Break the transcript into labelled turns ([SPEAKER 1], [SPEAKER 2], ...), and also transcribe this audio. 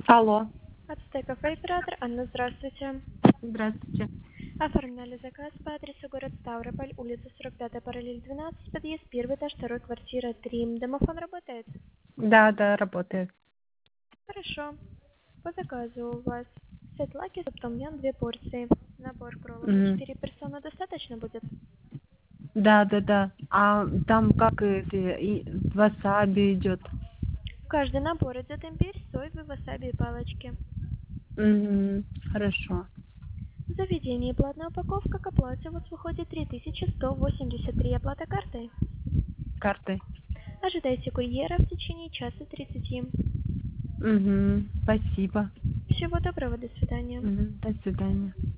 [SPEAKER 1] Алло,
[SPEAKER 2] Отстой кафе оператор. Анна, здравствуйте.
[SPEAKER 1] здравствуйте.
[SPEAKER 2] Оформляли заказ по адресу город Ставрополь, улица 45, параллель 12, подъезд 1, этаж 2, квартира 3. Домофон работает?
[SPEAKER 1] Да, да, работает.
[SPEAKER 2] Хорошо. По заказу у вас сет лаки, том-ям, 2 порции. Набор кроллов на
[SPEAKER 1] Мгм.
[SPEAKER 2] 4 персоны достаточно будет?
[SPEAKER 1] Да, да, да. А там как эти васаби идет?
[SPEAKER 2] В каждый набор идет имбирь, сойвы, васаби и палочки.
[SPEAKER 1] Угу. Хорошо.
[SPEAKER 2] В заведении платная упаковка, к оплате у вас выходит 3183. Оплата картой.
[SPEAKER 1] Картой.
[SPEAKER 2] Ожидайте курьера в течение часа 30.
[SPEAKER 1] Угу. Спасибо.
[SPEAKER 2] Всего доброго, до свидания.
[SPEAKER 1] Угу. До свидания.